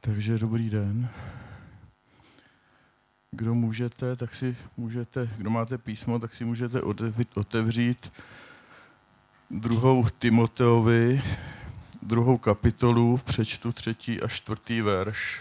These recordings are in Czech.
Takže dobrý den. Kdo můžete, tak si můžete, kdo máte písmo, tak si můžete otevřít 2. Timoteovi, 2. kapitolu, přečtu 3. a 4. verš.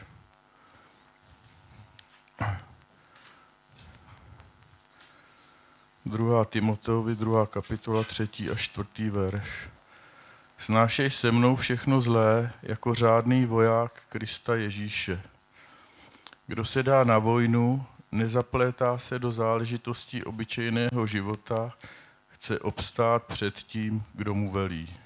Druhá Timoteovi, 2. kapitola, 3. a 4. verš. Snášej se mnou všechno zlé jako řádný voják Krista Ježíše. Kdo se dá na vojnu, nezaplétá se do záležitostí obyčejného života, chce obstát před tím, kdo mu velí.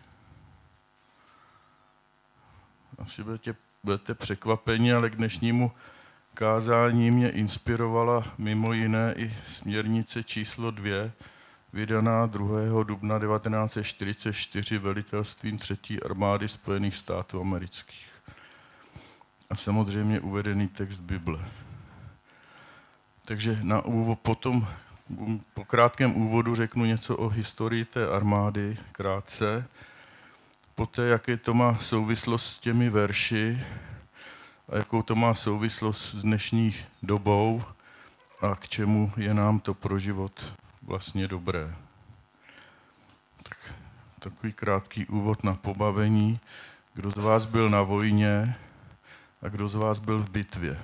Asi budete překvapeni, ale k dnešnímu kázání mě inspirovala mimo jiné i směrnice číslo 2, vydaná 2. dubna 1944 velitelstvím 3. armády Spojených států amerických. A samozřejmě uvedený text Bible. Takže po krátkém úvodu řeknu něco o historii té armády, krátce. Poté, jaké to má souvislost s těmi verši a jakou to má souvislost s dnešní dobou a k čemu je nám to pro život vlastně dobré. Tak, takový krátký úvod na pobavení. Kdo z vás byl na vojně a kdo z vás byl v bitvě?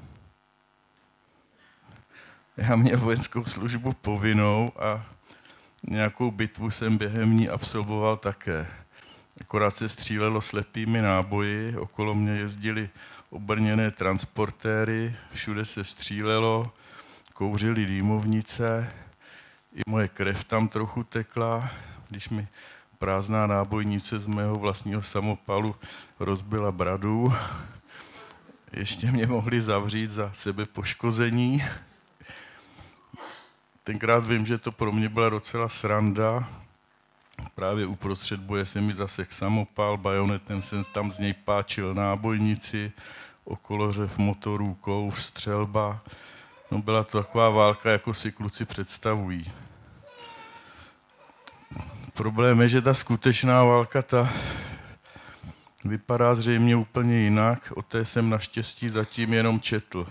Já měl vojenskou službu povinnou a nějakou bitvu jsem během ní absolvoval také. Akorát se střílelo slepými náboji, okolo mě jezdili obrněné transportéry, všude se střílelo, kouřily dýmovnice, i moje krev tam trochu tekla, když mi prázdná nábojnice z mého vlastního samopalu rozbila bradu. Ještě mě mohli zavřít za sebepoškození. Tenkrát vím, že to pro mě byla docela sranda. Právě uprostřed boje se mi zasek samopal, bajonetem jsem tam z něj páčil nábojnici, okolo řev motorů, kouř, střelba. No, byla to taková válka, jako si kluci představují. Problém je, že ta skutečná válka vypadá zřejmě úplně jinak. O té jsem naštěstí zatím jenom četl.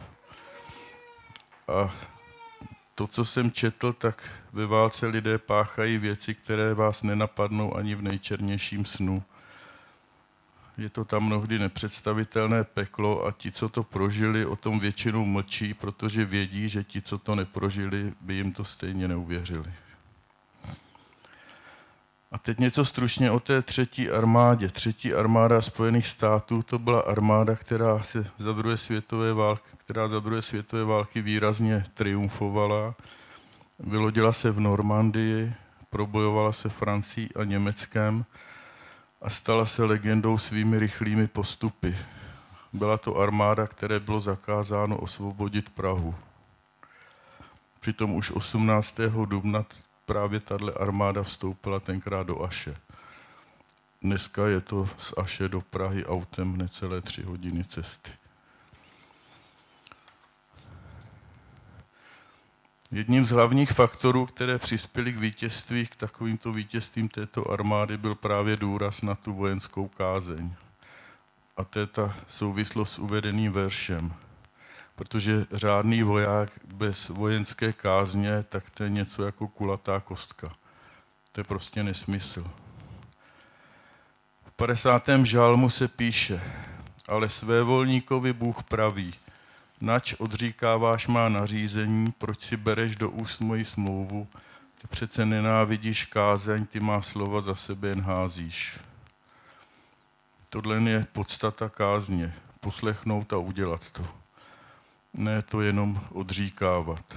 A to, co jsem četl, tak ve válce lidé páchají věci, které vás nenapadnou ani v nejčernějším snu. Je to tam mnohdy nepředstavitelné peklo a ti, co to prožili, o tom většinou mlčí, protože vědí, že ti, co to neprožili, by jim to stejně neuvěřili. A teď něco stručně o té 3. armádě. 3. armáda Spojených států, to byla armáda, která za druhé světové války výrazně triumfovala. Vylodila se v Normandii, probojovala se Francií a Německem a stala se legendou svými rychlými postupy. Byla to armáda, které bylo zakázáno osvobodit Prahu. Přitom už 18. dubna právě tahle armáda vstoupila tenkrát do Aše. Dneska je to z Aše do Prahy autem necelé 3 hodiny cesty. Jedním z hlavních faktorů, které přispěly k takovýmto vítězstvím této armády, byl právě důraz na tu vojenskou kázeň. A to je ta souvislost s uvedeným veršem. Protože řádný voják bez vojenské kázně, tak to je něco jako kulatá kostka. To je prostě nesmysl. V 50. žalmu se píše: ale svévolníkovi Bůh praví, nač odříkáváš má nařízení, proč si bereš do úst moji smlouvu, ty přece nenávidíš kázeň, ty má slova za sebe jen házíš. Tohle je podstata kázně, poslechnout a udělat to. Ne to jenom odříkávat.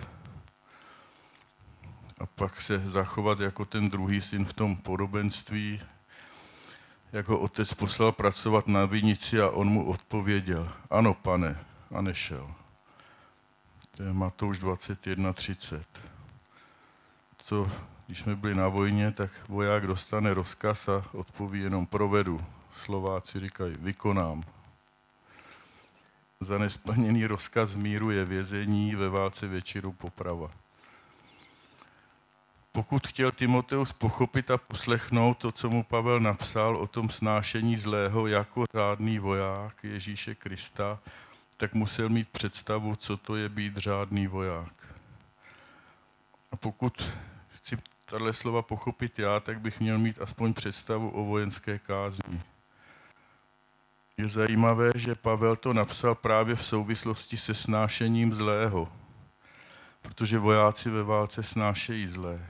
A pak se zachovat jako ten druhý syn v tom podobenství, jako otec poslal pracovat na vinici a on mu odpověděl: ano, pane, a nešel. To je Matouš 21:30. Co, když jsme byli na vojně, tak voják dostane rozkaz a odpoví jenom provedu. Slováci říkají vykonám. Za nesplněný rozkaz míru je vězení, ve válce většinou poprava. Pokud chtěl Timoteus pochopit a poslechnout to, co mu Pavel napsal o tom snášení zlého jako řádný voják Ježíše Krista, tak musel mít představu, co to je být řádný voják. A pokud chci tato slova pochopit já, tak bych měl mít aspoň představu o vojenské kázni. Je zajímavé, že Pavel to napsal právě v souvislosti se snášením zlého, protože vojáci ve válce snášejí zlé.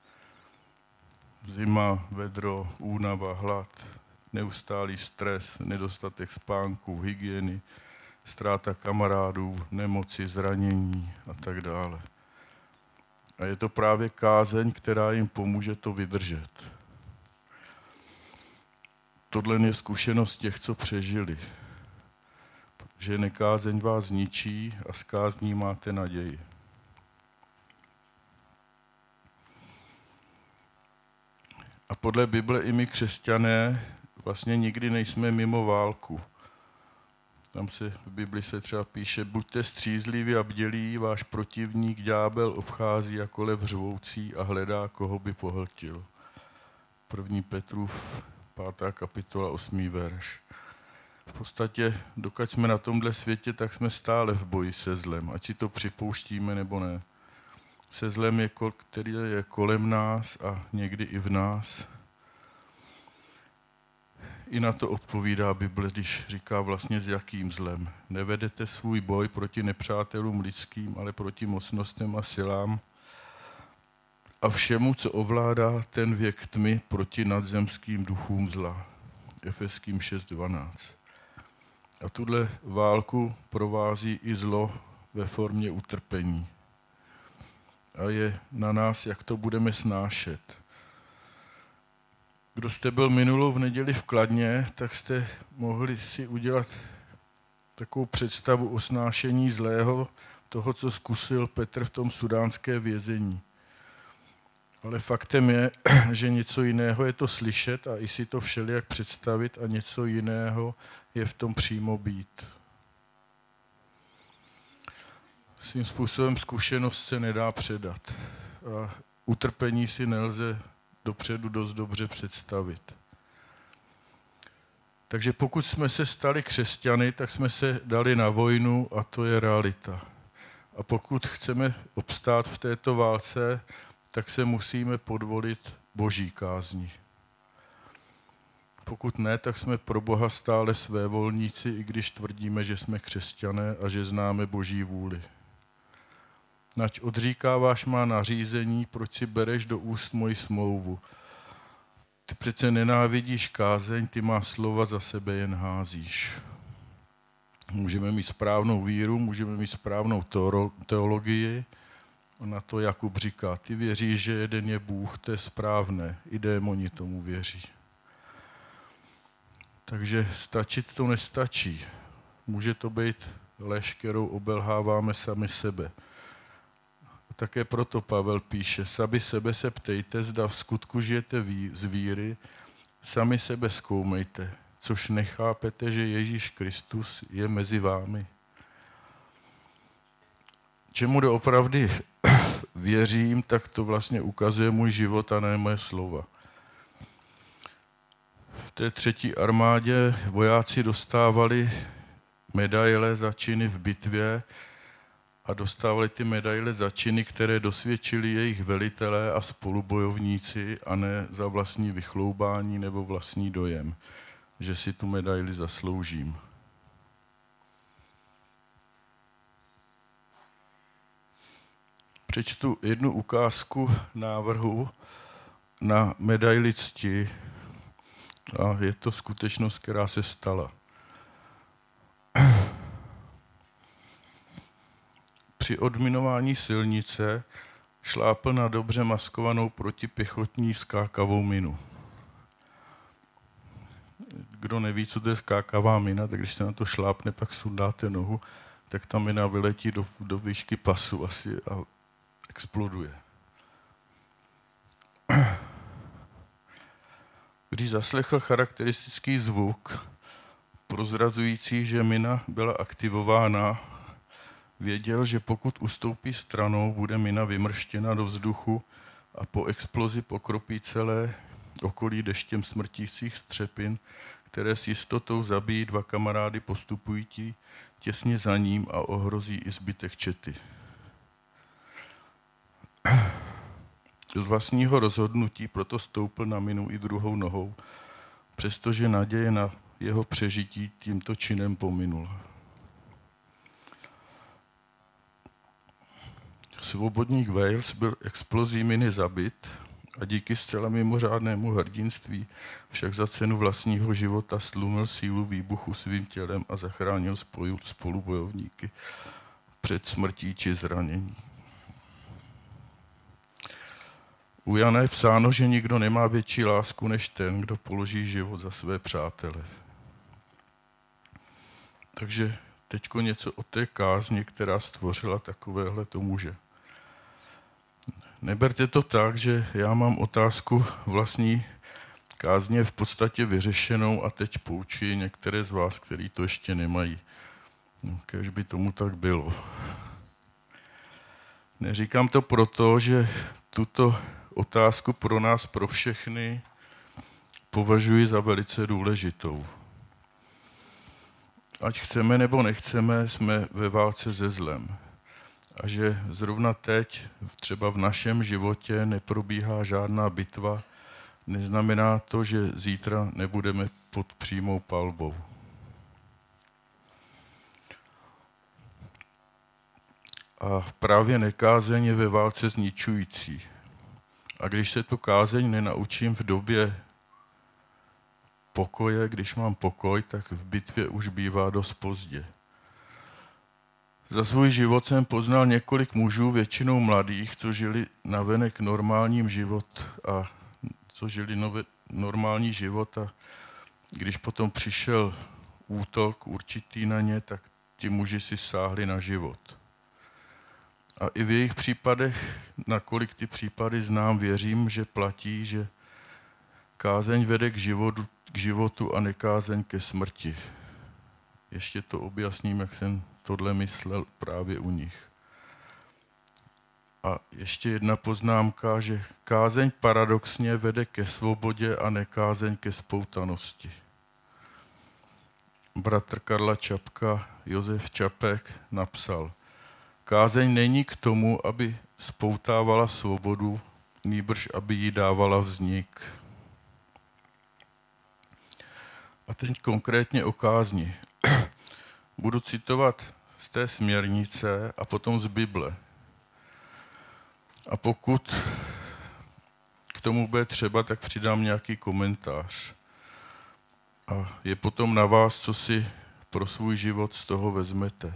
Zima, vedro, únava, hlad, neustálý stres, nedostatek spánku, hygieny, ztráta kamarádů, nemoci, zranění a tak dále. A je to právě kázeň, která jim pomůže to vydržet. Tohle je zkušenost těch, co přežili. Že nekázeň vás zničí a z kázní máte naději. A podle Bible i my křesťané vlastně nikdy nejsme mimo válku. Tam se v Bibli se třeba píše, buďte střízliví a bdělí, váš protivník ďábel obchází jako lev řvoucí a hledá, koho by pohltil. 1. Petrův 5. kapitola 8. verš. V podstatě, dokud jsme na tomhle světě, tak jsme stále v boji se zlem, ať si to připouštíme nebo ne. Se zlem, který je kolem nás a někdy i v nás. I na to odpovídá Bible, když říká vlastně s jakým zlem. Nevedete svůj boj proti nepřátelům lidským, ale proti mocnostem a silám a všemu, co ovládá ten věk tmy proti nadzemským duchům zla. Efeským 6.12. A tuhle válku provází i zlo ve formě utrpení. A je na nás, jak to budeme snášet. Kdo jste byl minulou v neděli v Kladně, tak jste mohli si udělat takovou představu o snášení zlého, toho, co zkusil Petr v tom sudánské vězení. Ale faktem je, že něco jiného je to slyšet a i si to všelijak představit a něco jiného je v tom přímo být. Svým způsobem zkušenost se nedá předat. A utrpení si nelze dopředu dost dobře představit. Takže pokud jsme se stali křesťany, tak jsme se dali na vojnu a to je realita. A pokud chceme obstát v této válce, tak se musíme podvolit Boží kázni. Pokud ne, tak jsme pro Boha stále svévolníci, i když tvrdíme, že jsme křesťané a že známe Boží vůli. Nať odříkáváš má nařízení, proč si bereš do úst moji smlouvu. Ty přece nenávidíš kázeň, ty má slova za sebe jen házíš. Můžeme mít správnou víru, můžeme mít správnou teologii. Na to Jakub říká, ty věříš, že jeden je Bůh, to je správné, i démoni tomu věří. Takže stačit to nestačí. Může to být lež, kterou obelháváme sami sebe. A také proto Pavel píše, sami sebe se ptejte, zda v skutku žijete z víry, sami sebe zkoumejte, což nechápete, že Ježíš Kristus je mezi vámi. Čemu doopravdy věřím, tak to vlastně ukazuje můj život a ne moje slova. V té 3. armádě vojáci dostávali medaile za činy v bitvě a dostávali ty medaile za činy, které dosvědčili jejich velitelé a spolubojovníci a ne za vlastní vychloubání nebo vlastní dojem, že si tu medaili zasloužím. Přečtu jednu ukázku návrhu na medaili cti a je to skutečnost, která se stala. Při odminování silnice šlápl na dobře maskovanou protipěchotní skákavou minu. Kdo neví, co to je skákavá mina, tak když se na to šlápne, pak sundáte nohu, tak ta mina vyletí do výšky pasu asi a exploduje. Když zaslechl charakteristický zvuk, prozrazující, že mina byla aktivována, věděl, že pokud ustoupí stranou, bude mina vymrštěna do vzduchu a po explozi pokropí celé okolí deštěm smrtících střepin, které s jistotou zabijí 2 kamarády postupující těsně za ním a ohrozí i zbytek čety. Z vlastního rozhodnutí proto stoupl na minu i druhou nohou, přestože naděje na jeho přežití tímto činem pominula. Svobodník Wales byl explozí miny zabit a díky zcela mimořádnému hrdinství však za cenu vlastního života stlumil sílu výbuchu svým tělem a zachránil spolubojovníky před smrtí či zranění. U Jana je psáno, že nikdo nemá větší lásku než ten, kdo položí život za své přátele. Takže teďko něco o té kázni, která stvořila takovéhleto muže. Neberte to tak, že já mám otázku vlastní kázně v podstatě vyřešenou a teď poučuji některé z vás, kteří to ještě nemají. Kéž by tomu tak bylo. Neříkám to proto, že tuto otázku pro nás, pro všechny, považuji za velice důležitou. Ať chceme nebo nechceme, jsme ve válce se zlem. A že zrovna teď, třeba v našem životě, neprobíhá žádná bitva, neznamená to, že zítra nebudeme pod přímou palbou. A právě nekázeň je ve válce zničující. A když se tu kázeň nenaučím v době pokoje, když mám pokoj, tak v bitvě už bývá dost pozdě. Za svůj život jsem poznal několik mužů, většinou mladých, co žili navenek normální život a když potom přišel útok určitý na ně, tak ti muži si sáhli na život. A i v jejich případech, nakolik ty případy znám, věřím, že platí, že kázeň vede k životu a nekázeň ke smrti. Ještě to objasním, jak jsem tohle myslel právě u nich. A ještě jedna poznámka, že kázeň paradoxně vede ke svobodě a nekázeň ke spoutanosti. Bratr Karla Čapka, Josef Čapek, napsal: kázeň není k tomu, aby spoutávala svobodu, nýbrž aby jí dávala vznik. A teď konkrétně o kázni. Budu citovat z té směrnice a potom z Bible. A pokud k tomu bude třeba, tak přidám nějaký komentář. A je potom na vás, co si pro svůj život z toho vezmete.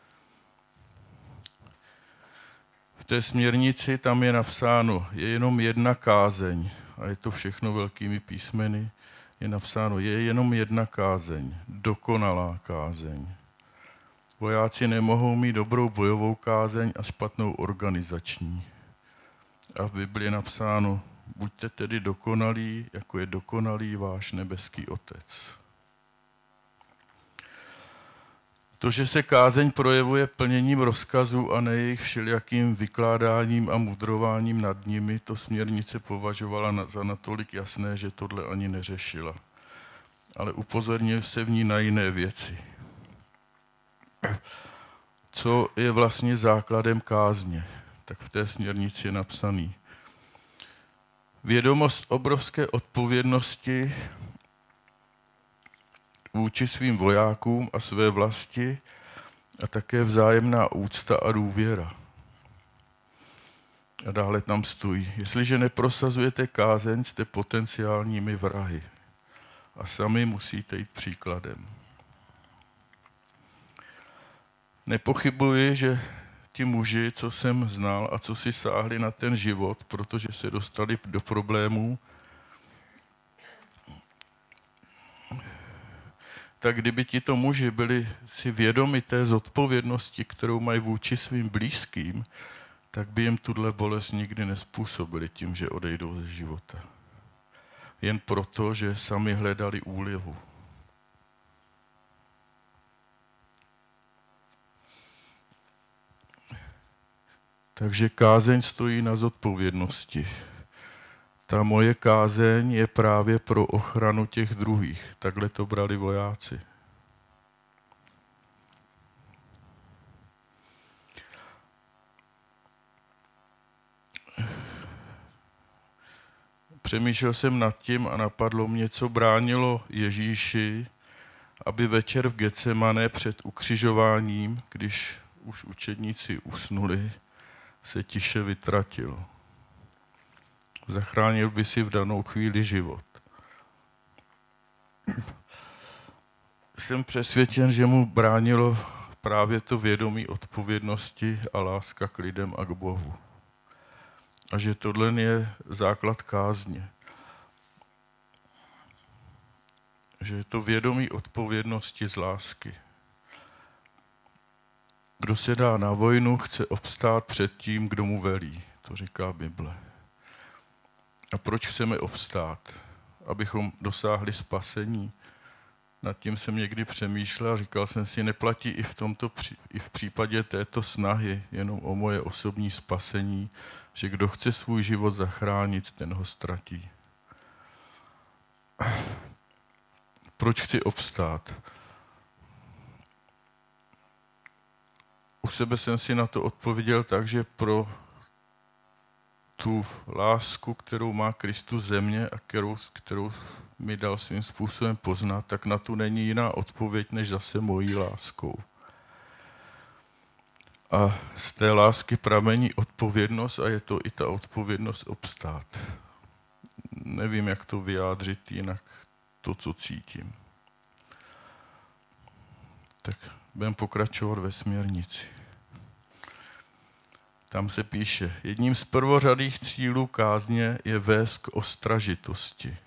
V té směrnici tam je napsáno, je jenom jedna kázeň, a je to všechno velkými písmeny, je napsáno, je jenom jedna kázeň, dokonalá kázeň. Vojáci nemohou mít dobrou bojovou kázeň a špatnou organizační. A v Biblii je napsáno, buďte tedy dokonalí, jako je dokonalý váš nebeský Otec. To, že se kázeň projevuje plněním rozkazů a ne jejich všelijakým vykládáním a mudrováním nad nimi, to směrnice považovala za natolik jasné, že tohle ani neřešila. Ale upozorňuje se v ní na jiné věci. Co je vlastně základem kázně? Tak v té směrnici je napsaný. Vědomost obrovské odpovědnosti vůči svým vojákům a své vlasti a také vzájemná úcta a důvěra. A dále tam stojí. Jestliže neprosazujete kázeň, jste potenciálními vrahy. A sami musíte jít příkladem. Nepochybuji, že ti muži, co jsem znal a co si sáhli na ten život, protože se dostali do problémů, tak kdyby tito muži byli si vědomi té zodpovědnosti, kterou mají vůči svým blízkým, tak by jim tuhle bolest nikdy nezpůsobili tím, že odejdou ze života. Jen proto, že sami hledali úlevu. Takže kázeň stojí na zodpovědnosti. Ta moje kázeň je právě pro ochranu těch druhých. Takhle to brali vojáci. Přemýšlel jsem nad tím a napadlo mě, co bránilo Ježíši, aby večer v Getsemane před ukřižováním, když už učedníci usnuli, se tiše vytratil. Zachránil by si v danou chvíli život. Jsem přesvědčen, že mu bránilo právě to vědomí odpovědnosti a láska k lidem a k Bohu. A že tohle je základ kázně. Že je to vědomí odpovědnosti z lásky. Kdo se dá na vojnu, chce obstát před tím, kdo mu velí. To říká Bible. A proč chceme obstát? Abychom dosáhli spasení. Nad tím jsem někdy přemýšlel a říkal jsem si, neplatí i v případě této snahy jenom o moje osobní spasení, že kdo chce svůj život zachránit, ten ho ztratí. Proč chci obstát? U sebe jsem si na to odpověděl tak, že pro tu lásku, kterou má Kristus ze mě a kterou mi dal svým způsobem poznat, tak na tu není jiná odpověď, než zase mojí láskou. A z té lásky pramení odpovědnost a je to i ta odpovědnost obstát. Nevím, jak to vyjádřit jinak, to, co cítím. Tak budeme pokračovat ve směrnici. Tam se píše, jedním z prvořadých cílů kázně je vést k ostražitosti.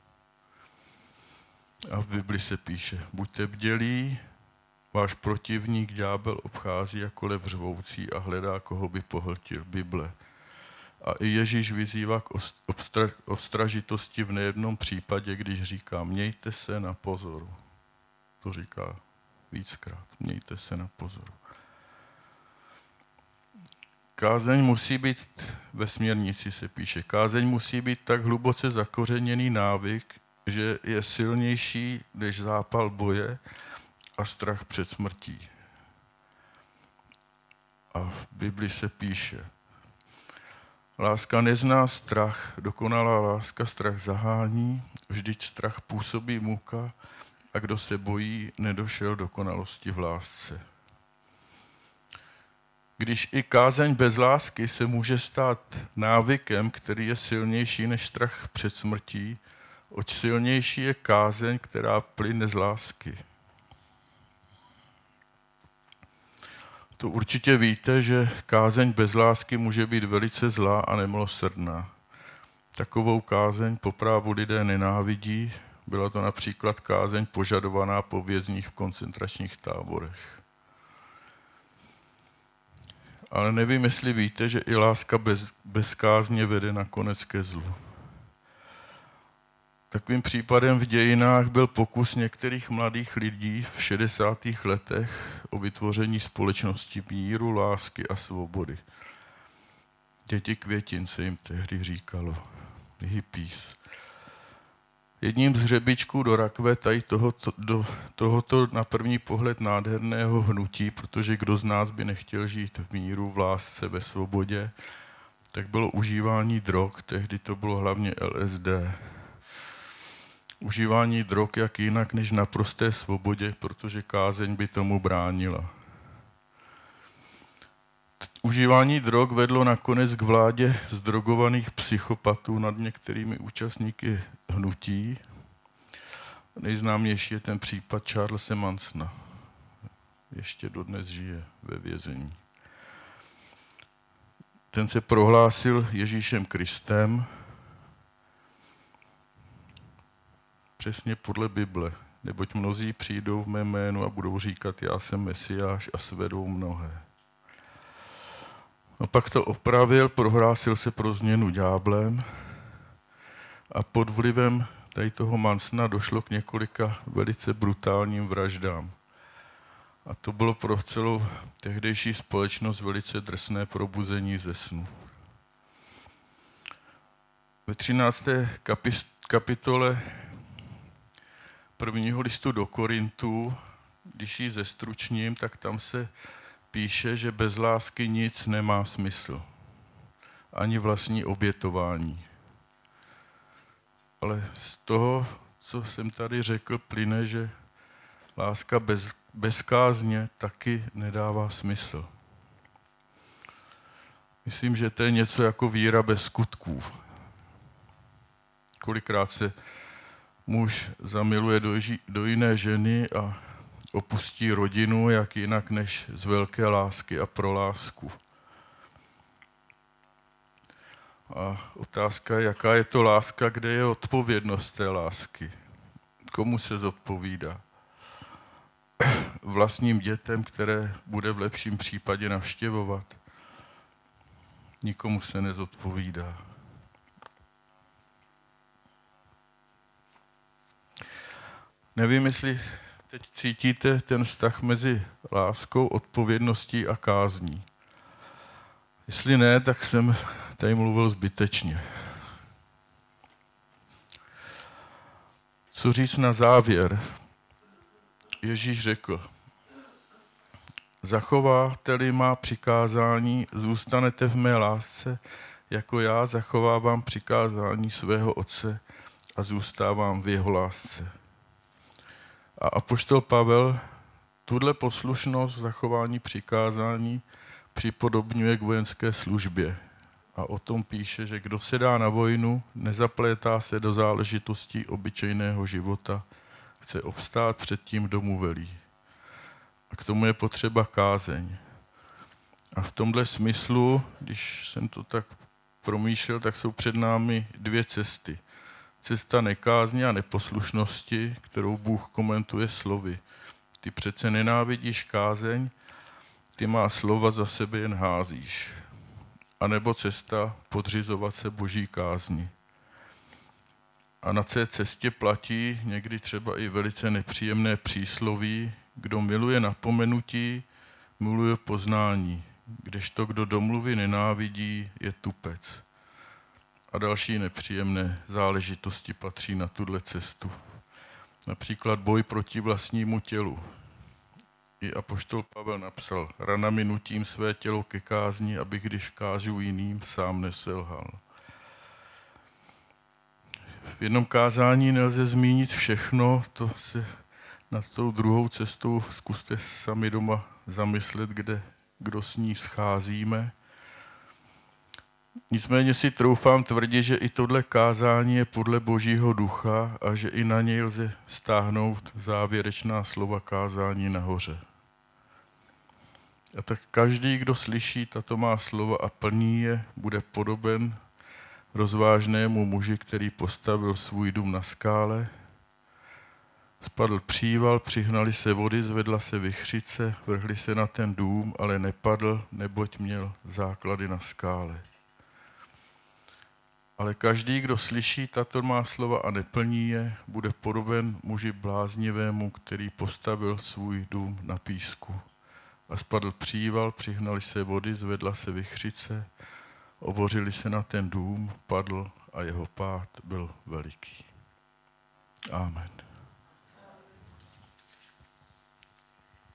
A v Bibli se píše, buďte bdělí, váš protivník ďábel obchází jako lev řvoucí a hledá, koho by pohltil. Bible. A i Ježíš vyzývá k ostražitosti v nejednom případě, když říká, mějte se na pozoru. To říká víckrát, mějte se na pozoru. Kázeň musí být, ve směrnici se píše, kázeň musí být tak hluboce zakořeněný návyk, že je silnější než zápal boje a strach před smrtí. A v Bibli se píše, láska nezná strach, dokonalá láska strach zahání, vždyť strach působí muka a kdo se bojí, nedošel dokonalosti v lásce. Když i kázeň bez lásky se může stát návykem, který je silnější než strach před smrtí, oč silnější je kázeň, která plyne z lásky. To určitě víte, že kázeň bez lásky může být velice zlá a nemilosrdná. Takovou kázeň po právu lidé nenávidí, byla to například kázeň požadovaná po vězních v koncentračních táborech. Ale nevím, jestli víte, že i láska bez kázně vede nakonec ke zlu. Takovým případem v dějinách byl pokus některých mladých lidí v 60. letech o vytvoření společnosti míru, lásky a svobody. Děti květin se jim tehdy říkalo. Hippies. Jedním z hřebíčků do rakve tady tohoto na první pohled nádherného hnutí, protože kdo z nás by nechtěl žít v míru, v lásce, ve svobodě, tak bylo užívání drog, tehdy to bylo hlavně LSD. Užívání drog jak jinak než na prosté svobodě, protože kázeň by tomu bránila. Užívání drog vedlo nakonec k vládě zdrogovaných psychopatů nad některými účastníky hnutí. Nejznámější je ten případ Charlese Mansona. Ještě dodnes žije ve vězení. Ten se prohlásil Ježíšem Kristem, přesně podle Bible, neboť mnozí přijdou v mém jménu a budou říkat, já jsem Mesiáš a svedou mnohé. No pak to opravil, prohlásil se pro změnu ďáblem a pod vlivem tady toho Mansona došlo k několika velice brutálním vraždám. A to bylo pro celou tehdejší společnost velice drsné probuzení ze snu. Ve 13. kapitole prvního listu do Korintů, když ji zestručním, tak tam se píše, že bez lásky nic nemá smysl. Ani vlastní obětování. Ale z toho, co jsem tady řekl, plyne, že láska bez kázně taky nedává smysl. Myslím, že to je něco jako víra bez skutků. Kolikrát se muž zamiluje do jiné ženy a opustí rodinu, jak jinak než z velké lásky a pro lásku. A otázka je, jaká je to láska, kde je odpovědnost té lásky. Komu se zodpovídá? Vlastním dětem, které bude v lepším případě navštěvovat. Nikomu se nezodpovídá. Nevím, jestli teď cítíte ten vztah mezi láskou, odpovědností a kázní. Jestli ne, tak jsem tady mluvil zbytečně. Co říct na závěr? Ježíš řekl, zachováte-li má přikázání, zůstanete v mé lásce, jako já zachovávám přikázání svého Otce a zůstávám v jeho lásce. A apoštol Pavel tuhle poslušnost zachování přikázání připodobňuje k vojenské službě. A o tom píše, že kdo se dá na vojnu, nezaplétá se do záležitostí obyčejného života, chce obstát před tím, kdo mu velí. A k tomu je potřeba kázeň. A v tomhle smyslu, když jsem to tak promýšlel, tak jsou před námi dvě cesty. Cesta nekázně a neposlušnosti, kterou Bůh komentuje slovy. Ty přece nenávidíš kázeň, ty má slova za sebe jen házíš. A nebo cesta podřizovat se Boží kázni. A na té cestě platí někdy třeba i velice nepříjemné přísloví, kdo miluje napomenutí, miluje poznání, kdežto kdo domluvy nenávidí, je tupec. A další nepříjemné záležitosti patří na tuhle cestu. Například boj proti vlastnímu tělu. I apoštol Pavel napsal, ranami nutím své tělo ke kázni, abych když kážu jiným, sám neselhal. V jednom kázání nelze zmínit všechno, to se nad tou druhou cestou zkuste sami doma zamyslet, kdo s ní scházíme. Nicméně si troufám tvrdit, že i tohle kázání je podle Božího ducha a že i na něj lze stáhnout závěrečná slova kázání nahoře. A tak každý, kdo slyší tato má slova a plní je, bude podoben rozvážnému muži, který postavil svůj dům na skále. Spadl příval, přihnali se vody, zvedla se vichřice, vrhli se na ten dům, ale nepadl, neboť měl základy na skále. Ale každý, kdo slyší tato má slova a neplní je, bude podoben muži bláznivému, který postavil svůj dům na písku. A spadl příval, přihnali se vody, zvedla se vichřice, obořili se na ten dům, padl a jeho pád byl veliký. Amen.